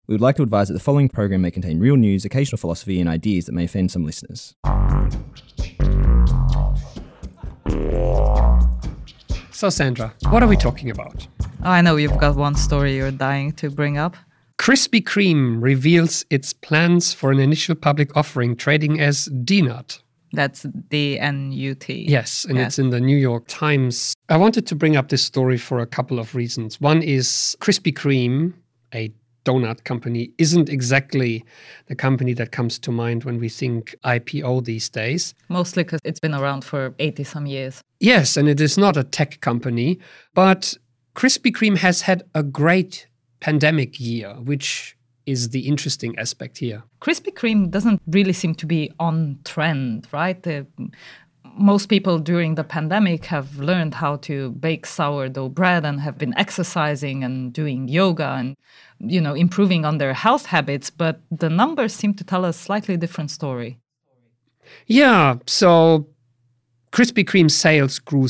We would like to advise that the following program may contain real news, occasional philosophy, and ideas that may offend some listeners. So, Sandra, what are we talking about? Oh, I know you've got one story you're dying to bring up. Krispy Kreme reveals its plans for an initial public offering trading as DNUT. That's D-N-U-T. Yes, and It's in the New York Times. I wanted to bring up this story for a couple of reasons. One is Krispy Kreme, a donut company, isn't exactly the company that comes to mind when we think IPO these days. Mostly because it's been around for 80-some years. Yes, and it is not a tech company, but Krispy Kreme has had a great pandemic year, which is the interesting aspect here. Krispy Kreme doesn't really seem to be on trend, right? Most people during the pandemic have learned how to bake sourdough bread and have been exercising and doing yoga and, improving on their health habits. But the numbers seem to tell a slightly different story. Yeah, so Krispy Kreme sales grew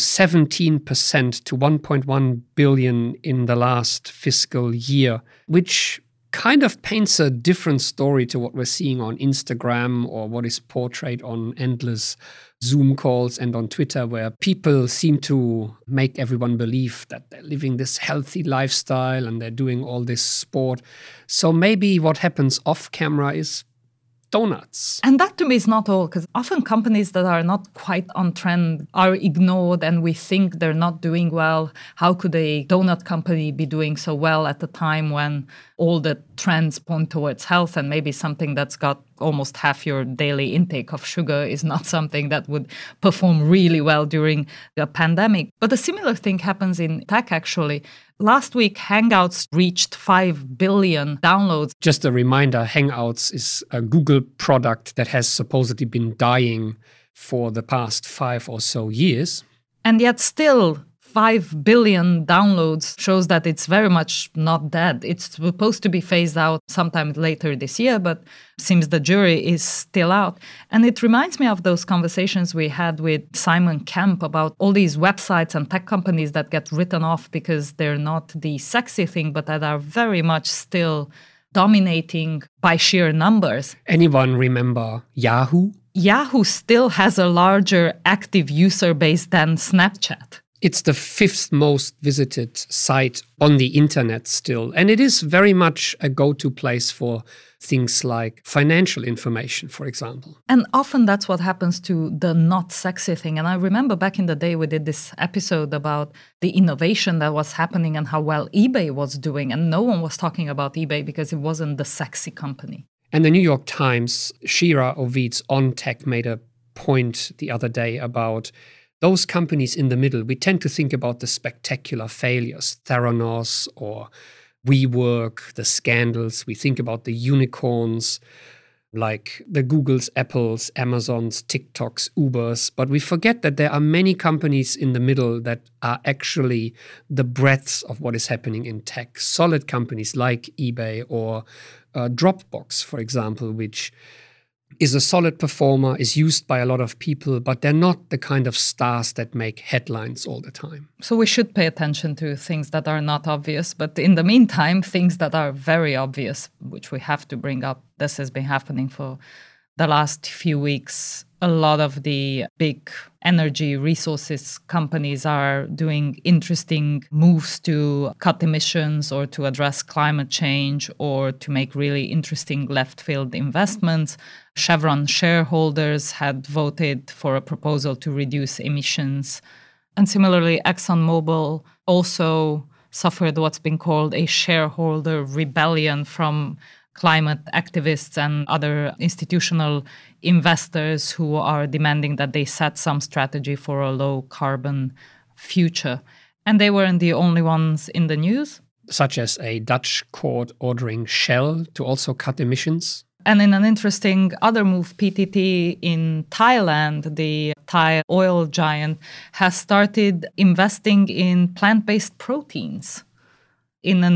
17% to 1.1 billion in the last fiscal year, which kind of paints a different story to what we're seeing on Instagram or what is portrayed on endless Zoom calls and on Twitter, where people seem to make everyone believe that they're living this healthy lifestyle and they're doing all this sport. So maybe what happens off camera is donuts. And that to me is not all, because often companies that are not quite on trend are ignored and we think they're not doing well. How could a donut company be doing so well at the time when all the trends point towards health, and maybe something that's got almost half your daily intake of sugar is not something that would perform really well during the pandemic? But a similar thing happens in tech, actually. Last week, Hangouts reached 5 billion downloads. Just a reminder, Hangouts is a Google product that has supposedly been dying for the past 5 or so years. And yet still, 5 billion downloads shows that it's very much not dead. It's supposed to be phased out sometime later this year, but seems the jury is still out. And it reminds me of those conversations we had with Simon Kemp about all these websites and tech companies that get written off because they're not the sexy thing, but that are very much still dominating by sheer numbers. Anyone remember Yahoo? Yahoo still has a larger active user base than Snapchat. It's the 5th most visited site on the internet still. And it is very much a go-to place for things like financial information, for example. And often that's what happens to the not sexy thing. And I remember back in the day we did this episode about the innovation that was happening and how well eBay was doing. And no one was talking about eBay because it wasn't the sexy company. And the New York Times, Shira Ovid's On Tech made a point the other day about those companies in the middle. We tend to think about the spectacular failures, Theranos or WeWork, the scandals. We think about the unicorns like the Googles, Apples, Amazons, TikToks, Ubers. But we forget that there are many companies in the middle that are actually the breadths of what is happening in tech. Solid companies like eBay or Dropbox, for example, which is a solid performer, is used by a lot of people, but they're not the kind of stars that make headlines all the time. So we should pay attention to things that are not obvious, but in the meantime, things that are very obvious, which we have to bring up. This has been happening for the last few weeks. A lot of the big energy resources companies are doing interesting moves to cut emissions or to address climate change or to make really interesting left field investments. Chevron shareholders had voted for a proposal to reduce emissions. And similarly, ExxonMobil also suffered what's been called a shareholder rebellion from climate activists and other institutional investors who are demanding that they set some strategy for a low carbon future. And they weren't the only ones in the news. Such as a Dutch court ordering Shell to also cut emissions. And in an interesting other move, PTT in Thailand, the Thai oil giant, has started investing in plant-based proteins in an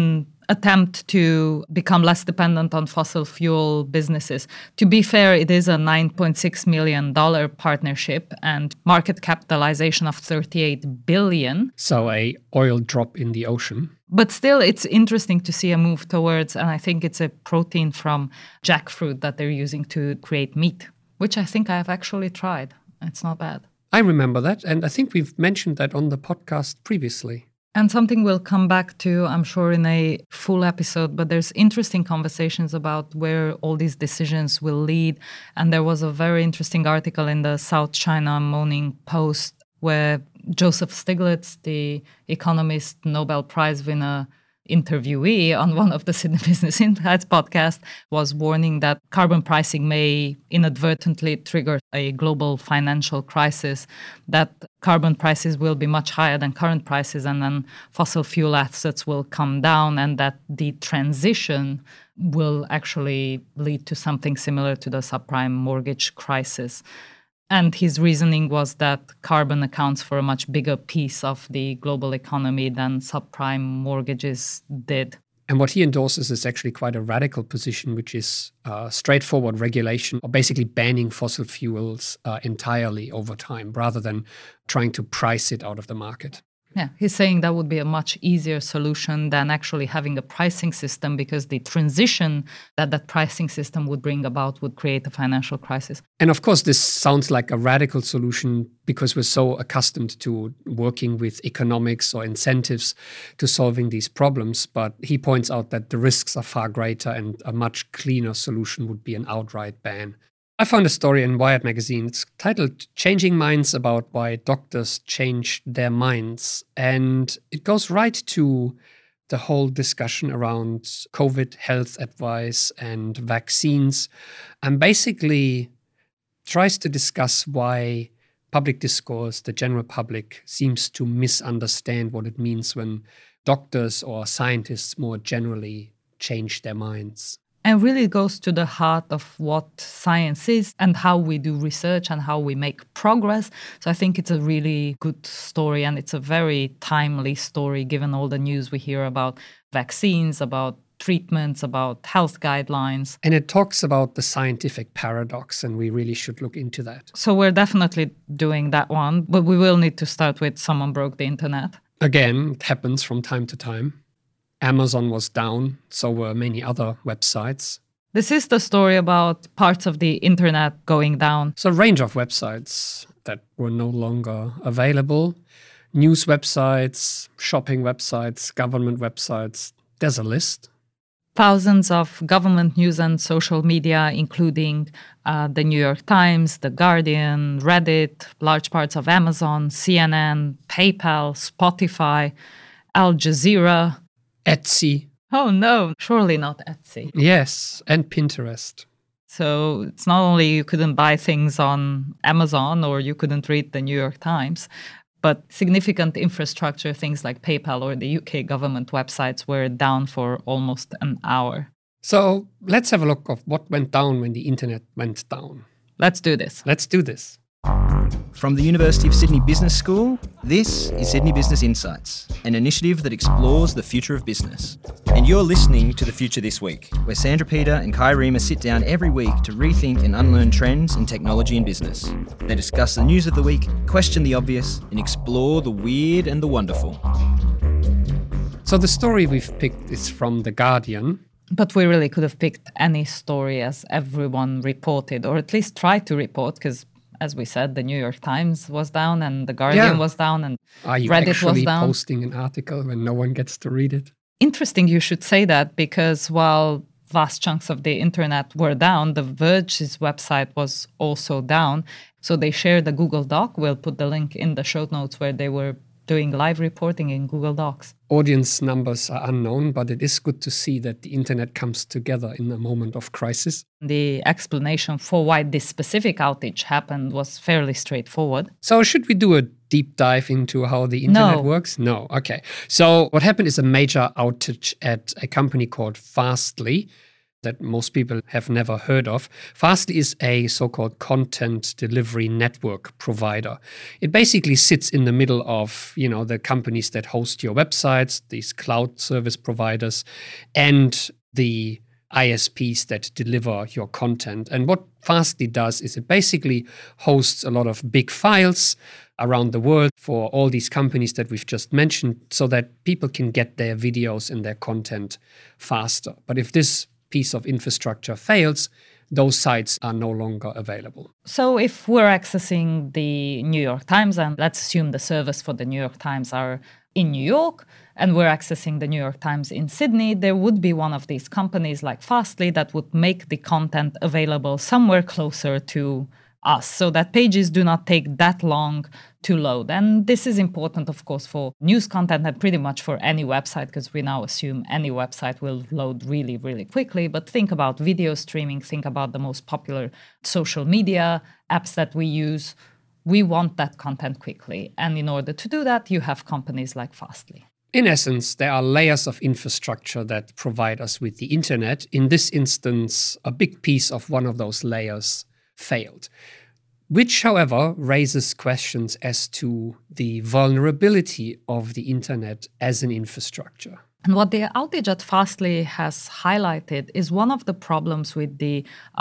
attempt to become less dependent on fossil fuel businesses. To be fair, it is a $9.6 million partnership and market capitalization of $38 billion. So a oil drop in the ocean. But still, it's interesting to see a move towards, and I think it's a protein from jackfruit that they're using to create meat, which I think I have actually tried. It's not bad. I remember that, and I think we've mentioned that on the podcast previously. And something we'll come back to, I'm sure, in a full episode, but there's interesting conversations about where all these decisions will lead. And there was a very interesting article in the South China Morning Post where Joseph Stiglitz, the Economist Nobel Prize winner interviewee on one of the Sydney Business Insights podcast, was warning that carbon pricing may inadvertently trigger a global financial crisis, that carbon prices will be much higher than current prices, and then fossil fuel assets will come down, and that the transition will actually lead to something similar to the subprime mortgage crisis. And his reasoning was that carbon accounts for a much bigger piece of the global economy than subprime mortgages did. And what he endorses is actually quite a radical position, which is straightforward regulation, or basically banning fossil fuels entirely over time, rather than trying to price it out of the market. Yeah, he's saying that would be a much easier solution than actually having a pricing system, because the transition that pricing system would bring about would create a financial crisis. And of course, this sounds like a radical solution because we're so accustomed to working with economics or incentives to solving these problems. But he points out that the risks are far greater, and a much cleaner solution would be an outright ban. I found a story in Wired magazine. It's titled Changing Minds About Why Doctors Change Their Minds. And it goes right to the whole discussion around COVID health advice and vaccines, and basically tries to discuss why public discourse, the general public, seems to misunderstand what it means when doctors or scientists more generally change their minds. And really goes to the heart of what science is and how we do research and how we make progress. So I think it's a really good story, and it's a very timely story given all the news we hear about vaccines, about treatments, about health guidelines. And it talks about the scientific paradox, and we really should look into that. So we're definitely doing that one, but we will need to start with someone broke the internet. Again, it happens from time to time. Amazon was down, so were many other websites. This is the story about parts of the internet going down. So a range of websites that were no longer available. News websites, shopping websites, government websites. There's a list. Thousands of government news and social media, including the New York Times, The Guardian, Reddit, large parts of Amazon, CNN, PayPal, Spotify, Al Jazeera. Etsy. Oh no, surely not Etsy. Yes, and Pinterest. So it's not only you couldn't buy things on Amazon or you couldn't read the New York Times, but significant infrastructure, things like PayPal or the UK government websites, were down for almost an hour. So let's have a look of what went down when the internet went down. Let's do this. Let's do this. From the University of Sydney Business School, this is Sydney Business Insights, an initiative that explores the future of business. And you're listening to The Future This Week, where Sandra Peter and Kai Riemer sit down every week to rethink and unlearn trends in technology and business. They discuss the news of the week, question the obvious, and explore the weird and the wonderful. So the story we've picked is from The Guardian. But we really could have picked any story, as everyone reported, or at least tried to report, because as we said, the New York Times was down and The Guardian was down and Are you Reddit actually was down. Posting an article when no one gets to read it? Interesting you should say that, because while vast chunks of the internet were down, The Verge's website was also down. So they shared a Google Doc. We'll put the link in the show notes where they were doing live reporting in Google Docs. Audience numbers are unknown, but it is good to see that the internet comes together in a moment of crisis. The explanation for why this specific outage happened was fairly straightforward. So should we do a deep dive into how the internet works? No. Okay. So what happened is a major outage at a company called Fastly. that most people have never heard of. Fastly is a so-called content delivery network provider. It basically sits in the middle of, the companies that host your websites, these cloud service providers, and the ISPs that deliver your content. And what Fastly does is it basically hosts a lot of big files around the world for all these companies that we've just mentioned so that people can get their videos and their content faster. But if this piece of infrastructure fails, those sites are no longer available. So if we're accessing the New York Times, and let's assume the servers for the New York Times are in New York, and we're accessing the New York Times in Sydney, there would be one of these companies like Fastly that would make the content available somewhere closer to us so that pages do not take that long to load. And this is important, of course, for news content and pretty much for any website, because we now assume any website will load really, really quickly. But think about video streaming, think about the most popular social media apps that we use. We want that content quickly. And in order to do that, you have companies like Fastly. In essence, there are layers of infrastructure that provide us with the internet. In this instance, a big piece of one of those layers failed, which, however, raises questions as to the vulnerability of the internet as an infrastructure. And what the outage at Fastly has highlighted is one of the problems with the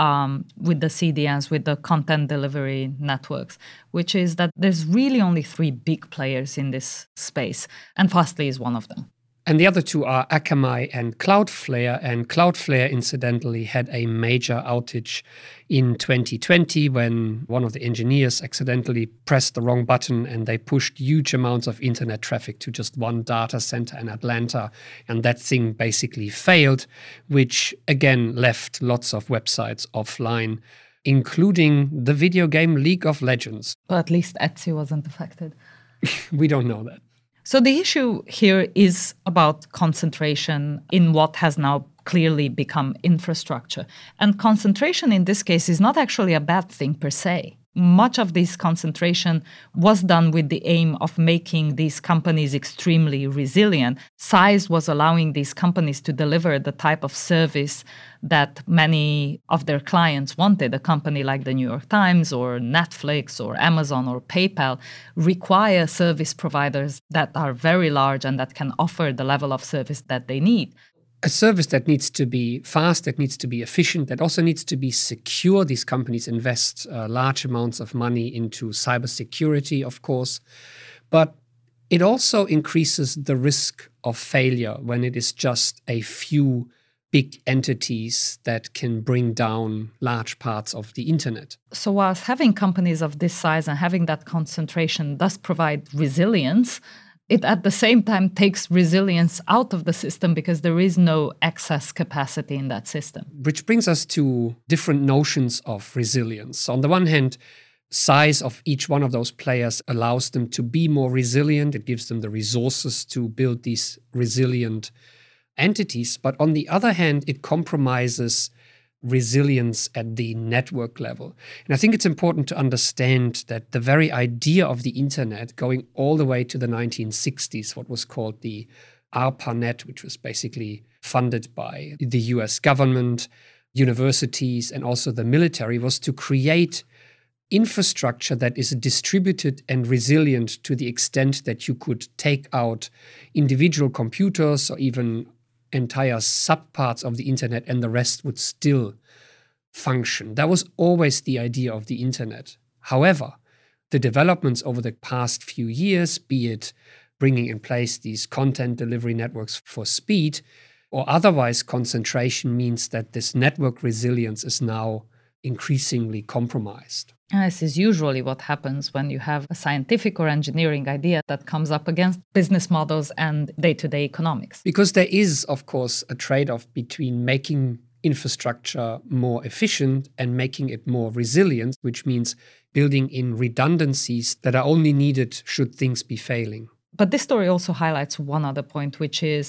CDNs, with the content delivery networks, which is that there's really only 3 big players in this space, and Fastly is one of them. And the other two are Akamai and Cloudflare. And Cloudflare, incidentally, had a major outage in 2020 when one of the engineers accidentally pressed the wrong button and they pushed huge amounts of internet traffic to just one data center in Atlanta. And that thing basically failed, which again left lots of websites offline, including the video game League of Legends. But at least Etsy wasn't affected. We don't know that. So the issue here is about concentration in what has now clearly become infrastructure. And concentration in this case is not actually a bad thing per se. Much of this concentration was done with the aim of making these companies extremely resilient. Size was allowing these companies to deliver the type of service that many of their clients wanted. A company like the New York Times or Netflix or Amazon or PayPal require service providers that are very large and that can offer the level of service that they need. A service that needs to be fast, that needs to be efficient, that also needs to be secure. These companies invest large amounts of money into cybersecurity, of course. But it also increases the risk of failure when it is just a few big entities that can bring down large parts of the internet. So whilst having companies of this size and having that concentration does provide resilience, it at the same time takes resilience out of the system because there is no excess capacity in that system. Which brings us to different notions of resilience. On the one hand, size of each one of those players allows them to be more resilient. It gives them the resources to build these resilient entities. But on the other hand, it compromises resilience at the network level. And I think it's important to understand that the very idea of the internet, going all the way to the 1960s, what was called the ARPANET, which was basically funded by the US government, universities, and also the military, was to create infrastructure that is distributed and resilient to the extent that you could take out individual computers or even entire subparts of the internet and the rest would still function. That was always the idea of the internet. However, the developments over the past few years, be it bringing in place these content delivery networks for speed or otherwise concentration, means that this network resilience is now increasingly compromised. This is usually what happens when you have a scientific or engineering idea that comes up against business models and day-to-day economics. Because there is, of course, a trade-off between making infrastructure more efficient and making it more resilient, which means building in redundancies that are only needed should things be failing. But this story also highlights one other point, which is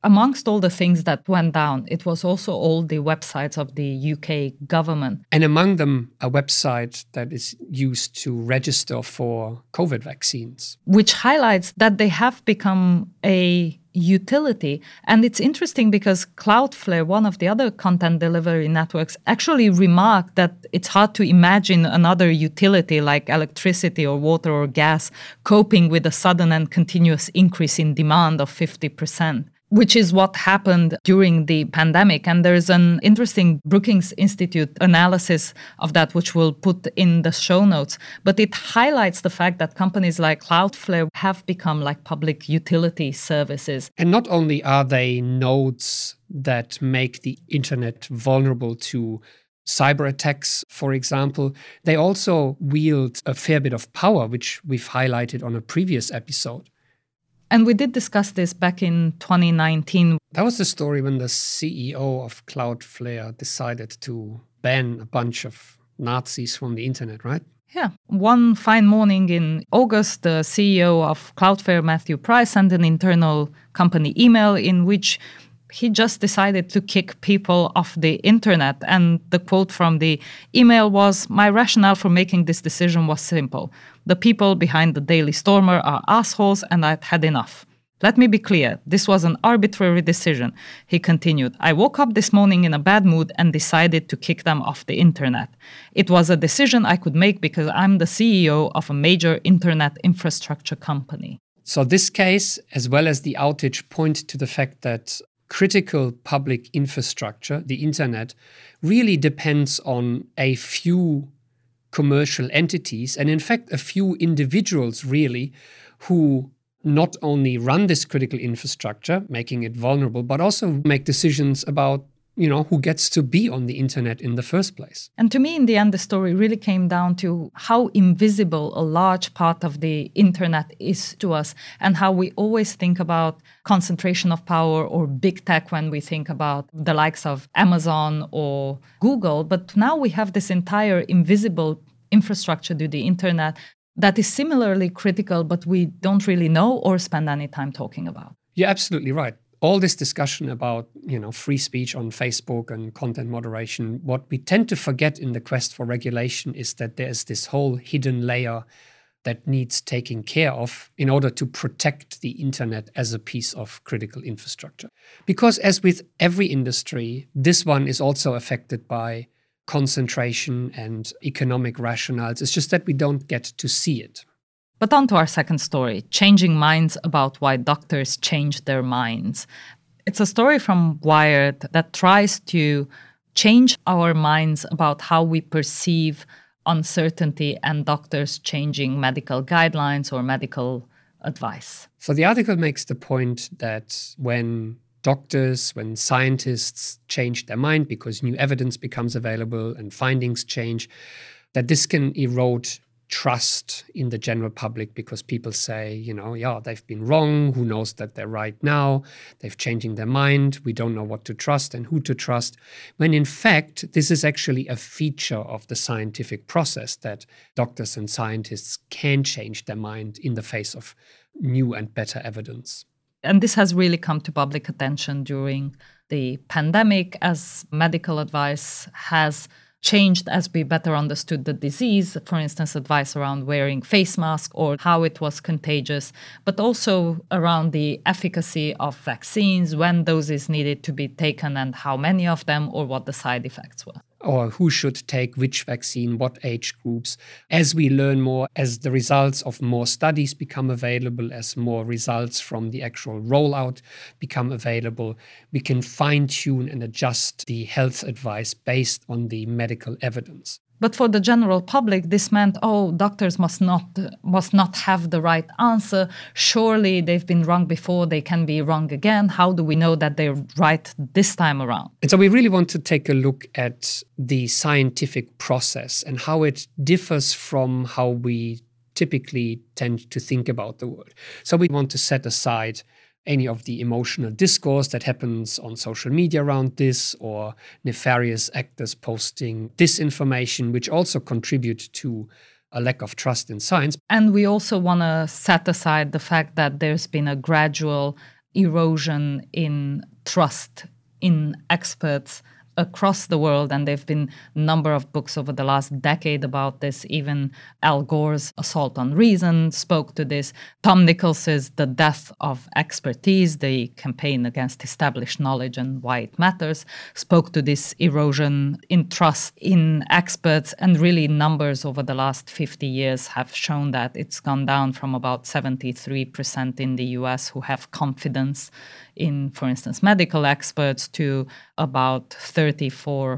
amongst all the things that went down, it was also all the websites of the UK government. And among them, a website that is used to register for COVID vaccines. Which highlights that they have become a utility. And it's interesting because Cloudflare, one of the other content delivery networks, actually remarked that it's hard to imagine another utility like electricity or water or gas coping with a sudden and continuous increase in demand of 50%. Which is what happened during the pandemic. And there's an interesting Brookings Institute analysis of that, which we'll put in the show notes. But it highlights the fact that companies like Cloudflare have become like public utility services. And not only are they nodes that make the internet vulnerable to cyber attacks, for example, they also wield a fair bit of power, which we've highlighted on a previous episode. And we did discuss this back in 2019. That was the story when the CEO of Cloudflare decided to ban a bunch of Nazis from the internet, right? Yeah. One fine morning in August, the CEO of Cloudflare, Matthew Price, sent an internal company email in which he just decided to kick people off the internet. And the quote from the email was, "My rationale for making this decision was simple. The people behind the Daily Stormer are assholes and I'd had enough. Let me be clear, this was an arbitrary decision," he continued. "I woke up this morning in a bad mood and decided to kick them off the internet. It was a decision I could make because I'm the CEO of a major internet infrastructure company." So this case, as well as the outage, point to the fact that critical public infrastructure, the internet, really depends on a few commercial entities and in fact a few individuals really who not only run this critical infrastructure, making it vulnerable, but also make decisions about who gets to be on the internet in the first place. And to me, in the end, the story really came down to how invisible a large part of the internet is to us and how we always think about concentration of power or big tech when we think about the likes of Amazon or Google. But now we have this entire invisible infrastructure to the internet that is similarly critical, but we don't really know or spend any time talking about. You're absolutely right. All this discussion about, free speech on Facebook and content moderation, what we tend to forget in the quest for regulation is that there's this whole hidden layer that needs taking care of in order to protect the internet as a piece of critical infrastructure. Because as with every industry, this one is also affected by concentration and economic rationales. It's just that we don't get to see it. But on to our second story, changing minds about why doctors change their minds. It's a story from Wired that tries to change our minds about how we perceive uncertainty and doctors changing medical guidelines or medical advice. So the article makes the point that when scientists change their mind because new evidence becomes available and findings change, that this can erode trust in the general public because people say, they've been wrong. Who knows that they're right now? They've changing their mind. We don't know what to trust and who to trust. When in fact, this is actually a feature of the scientific process that doctors and scientists can change their mind in the face of new and better evidence. And this has really come to public attention during the pandemic as medical advice has changed as we better understood the disease, for instance, advice around wearing face masks or how it was contagious, but also around the efficacy of vaccines, when doses needed to be taken and how many of them or what the side effects were. Or who should take which vaccine, what age groups. As we learn more, as the results of more studies become available, as more results from the actual rollout become available, we can fine-tune and adjust the health advice based on the medical evidence. But for the general public, this meant, doctors must not have the right answer. Surely they've been wrong before, they can be wrong again. How do we know that they're right this time around? And so we really want to take a look at the scientific process and how it differs from how we typically tend to think about the world. So we want to set aside any of the emotional discourse that happens on social media around this, or nefarious actors posting disinformation, which also contribute to a lack of trust in science. And we also want to set aside the fact that there's been a gradual erosion in trust in experts across the world, and there have been a number of books over the last decade about this. Even Al Gore's Assault on Reason spoke to this. Tom Nichols's The Death of Expertise, the campaign against established knowledge and why it matters, spoke to this erosion in trust in experts, and really numbers over the last 50 years have shown that it's gone down from about 73% in the US who have confidence in, for instance, medical experts to about 34%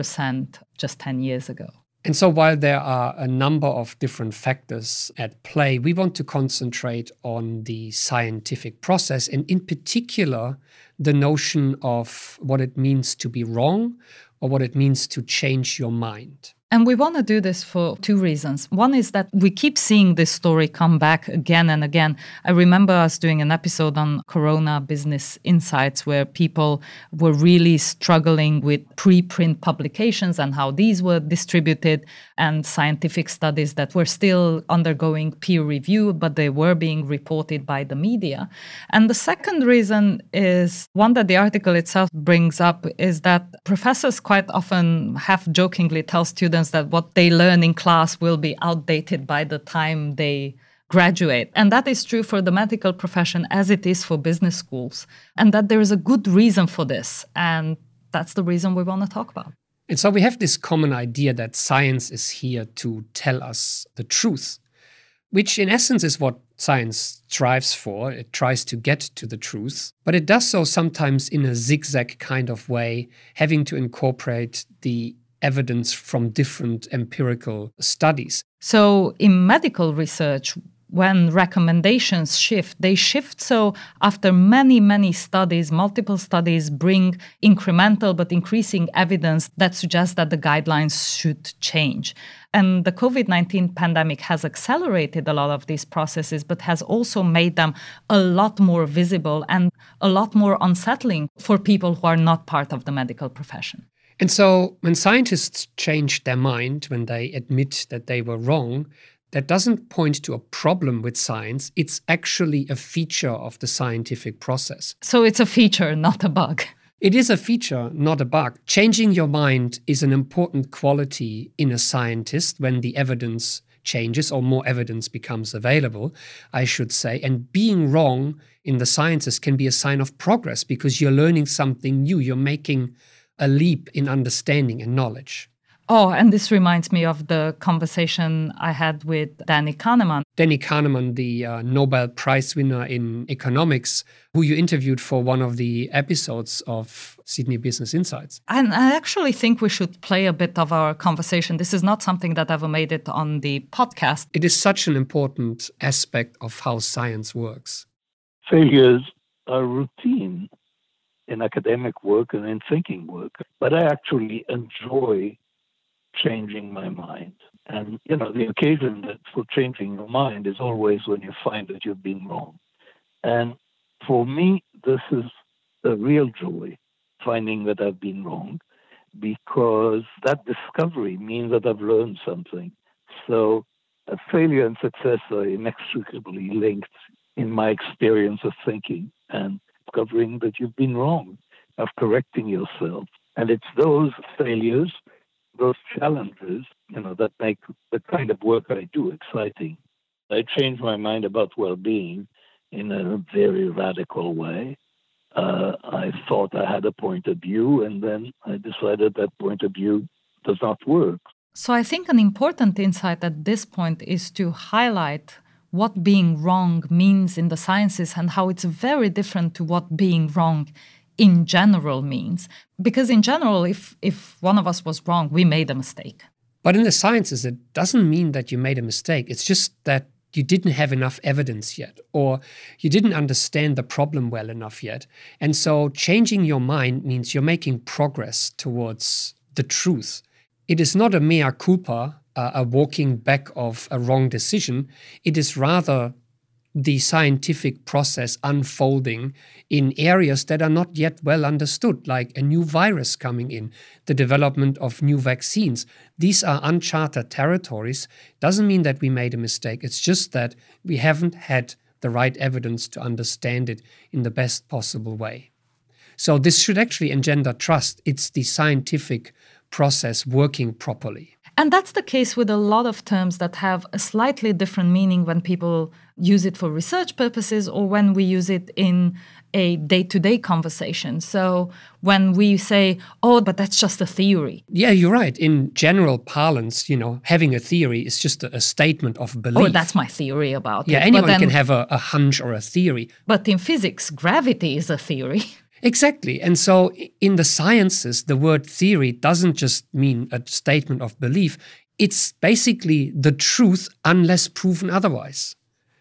just 10 years ago. And so while there are a number of different factors at play, we want to concentrate on the scientific process, and in particular, the notion of what it means to be wrong or what it means to change your mind. And we want to do this for two reasons. One is that we keep seeing this story come back again and again. I remember us doing an episode on Corona Business Insights where people were really struggling with preprint publications and how these were distributed, and scientific studies that were still undergoing peer review, but they were being reported by the media. And the second reason is one that the article itself brings up, is that professors quite often half-jokingly tell students that what they learn in class will be outdated by the time they graduate. And that is true for the medical profession as it is for business schools. And that there is a good reason for this. And that's the reason we want to talk about. And so we have this common idea that science is here to tell us the truth, which in essence is what science strives for. It tries to get to the truth, but it does so sometimes in a zigzag kind of way, having to incorporate the evidence from different empirical studies. So in medical research, when recommendations shift, they shift so after many, many studies, multiple studies bring incremental but increasing evidence that suggests that the guidelines should change. And the COVID-19 pandemic has accelerated a lot of these processes, but has also made them a lot more visible and a lot more unsettling for people who are not part of the medical profession. And so when scientists change their mind, when they admit that they were wrong, that doesn't point to a problem with science. It's actually a feature of the scientific process. So it's a feature, not a bug. It is a feature, not a bug. Changing your mind is an important quality in a scientist when the evidence changes or more evidence becomes available, I should say. And being wrong in the sciences can be a sign of progress because you're learning something new. You're making a leap in understanding and knowledge. Oh, and this reminds me of the conversation I had with Danny Kahneman. Danny Kahneman, the Nobel Prize winner in economics, who you interviewed for one of the episodes of Sydney Business Insights. And I actually think we should play a bit of our conversation. This is not something that ever made it on the podcast. It is such an important aspect of how science works. Failures are routine in academic work and in thinking work, but I actually enjoy changing my mind. And, the occasion for changing your mind is always when you find that you've been wrong. And for me, this is a real joy, finding that I've been wrong, because that discovery means that I've learned something. So failure and success are inextricably linked in my experience of thinking and discovering that you've been wrong, of correcting yourself. And it's those failures, those challenges, that make the kind of work I do exciting. I changed my mind about well-being in a very radical way. I thought I had a point of view, and then I decided that point of view does not work. So I think an important insight at this point is to highlight what being wrong means in the sciences and how it's very different to what being wrong in general means. Because in general, if one of us was wrong, we made a mistake. But in the sciences, it doesn't mean that you made a mistake. It's just that you didn't have enough evidence yet, or you didn't understand the problem well enough yet. And so changing your mind means you're making progress towards the truth. It is not a mea culpa, a walking back of a wrong decision. It is rather the scientific process unfolding in areas that are not yet well understood, like a new virus coming in, the development of new vaccines. These are uncharted territories. Doesn't mean that we made a mistake. It's just that we haven't had the right evidence to understand it in the best possible way. So this should actually engender trust. It's the scientific process working properly. And that's the case with a lot of terms that have a slightly different meaning when people use it for research purposes or when we use it in a day-to-day conversation. So when we say, oh, but that's just a theory. Yeah, you're right. In general parlance, having a theory is just a statement of belief. Oh, that's my theory about it. Yeah, anyone can have a hunch or a theory. But in physics, gravity is a theory. Exactly. And so in the sciences, the word theory doesn't just mean a statement of belief. It's basically the truth unless proven otherwise.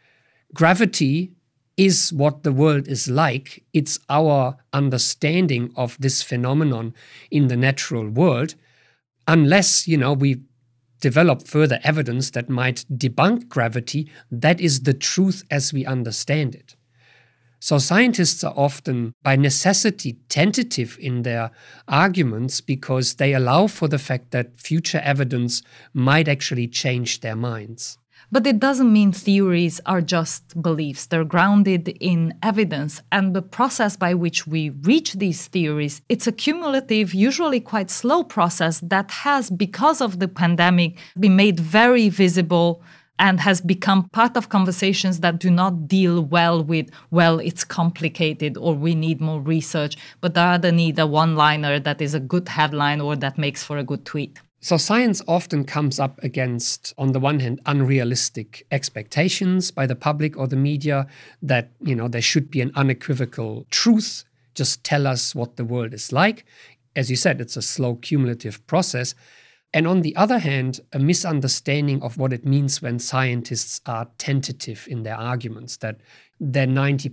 Gravity is what the world is like. It's our understanding of this phenomenon in the natural world. Unless, we develop further evidence that might debunk gravity, that is the truth as we understand it. So scientists are often, by necessity, tentative in their arguments because they allow for the fact that future evidence might actually change their minds. But it doesn't mean theories are just beliefs. They're grounded in evidence. And the process by which we reach these theories, it's a cumulative, usually quite slow process that has, because of the pandemic, been made very visible and has become part of conversations that do not deal well with, well, it's complicated or we need more research, but rather need a one-liner that is a good headline or that makes for a good tweet. So science often comes up against, on the one hand, unrealistic expectations by the public or the media that, there should be an unequivocal truth, just tell us what the world is like. As you said, it's a slow cumulative process. And on the other hand, a misunderstanding of what it means when scientists are tentative in their arguments, that they're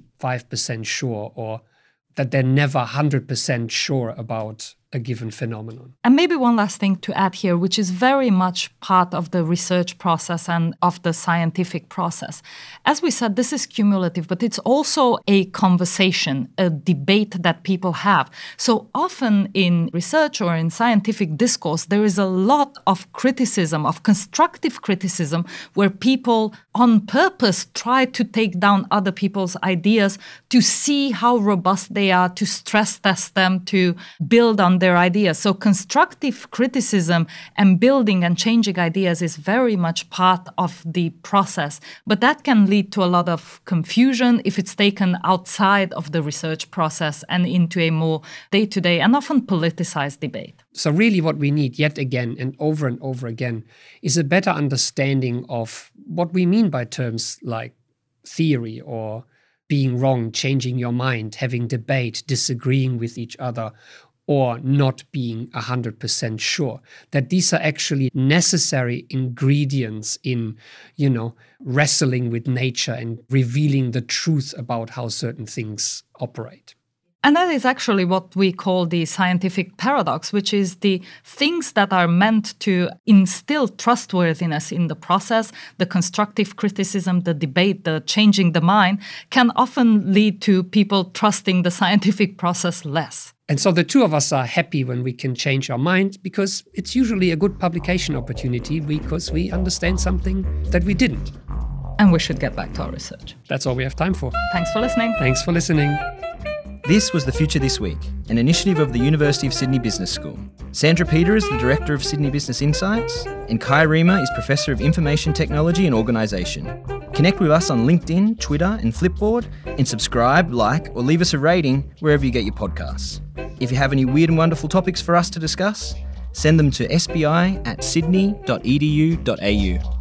95% sure or that they're never 100% sure about a given phenomenon. And maybe one last thing to add here, which is very much part of the research process and of the scientific process. As we said, this is cumulative, but it's also a conversation, a debate that people have. So often in research or in scientific discourse, there is a lot of criticism, of constructive criticism, where people on purpose try to take down other people's ideas to see how robust they are, to stress test them, to build on their ideas. So constructive criticism and building and changing ideas is very much part of the process. But that can lead to a lot of confusion if it's taken outside of the research process and into a more day-to-day and often politicized debate. So really what we need yet again and over again is a better understanding of what we mean by terms like theory or being wrong, changing your mind, having debate, disagreeing with each other, or not being 100% sure, that these are actually necessary ingredients in, wrestling with nature and revealing the truth about how certain things operate. And that is actually what we call the scientific paradox, which is the things that are meant to instill trustworthiness in the process, the constructive criticism, the debate, the changing the mind, can often lead to people trusting the scientific process less. And so the two of us are happy when we can change our mind because it's usually a good publication opportunity because we understand something that we didn't. And we should get back to our research. That's all we have time for. Thanks for listening. Thanks for listening. This was The Future This Week, an initiative of the University of Sydney Business School. Sandra Peter is the Director of Sydney Business Insights, and Kai Riemer is Professor of Information Technology and Organisation. Connect with us on LinkedIn, Twitter and Flipboard, and subscribe, like or leave us a rating wherever you get your podcasts. If you have any weird and wonderful topics for us to discuss, send them to sbi@sydney.edu.au.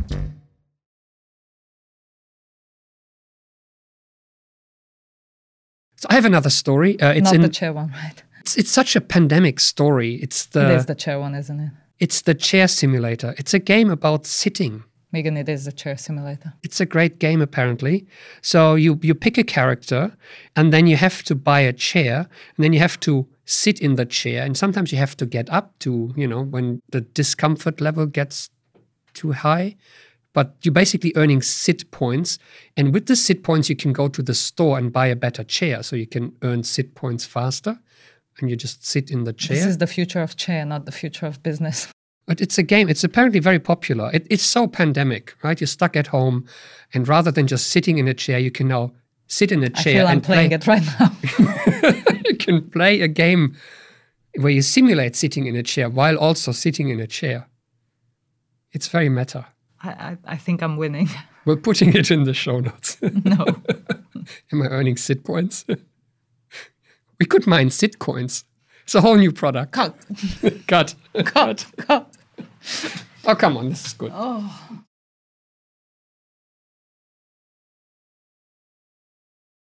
So I have another story. It's not the chair one, right? It's such a pandemic story. It is the chair one, isn't it? It's the chair simulator. It's a game about sitting. Megan, it is the chair simulator. It's a great game, apparently. So you pick a character, and then you have to buy a chair, and then you have to sit in the chair. And sometimes you have to get up to, when the discomfort level gets too high. But you're basically earning sit points. And with the sit points, you can go to the store and buy a better chair. So you can earn sit points faster. And you just sit in the chair. This is the future of chair, not the future of business. But it's a game. It's apparently very popular. It's so pandemic, right? You're stuck at home, and rather than just sitting in a chair, you can now sit in a chair. I feel I'm playing it right now. You can play a game where you simulate sitting in a chair while also sitting in a chair. It's very meta. I think I'm winning. We're putting it in the show notes. No. Am I earning sit points? We could mine sit coins. It's a whole new product. Cut. Cut. Cut. Oh, come on. This is good. Oh.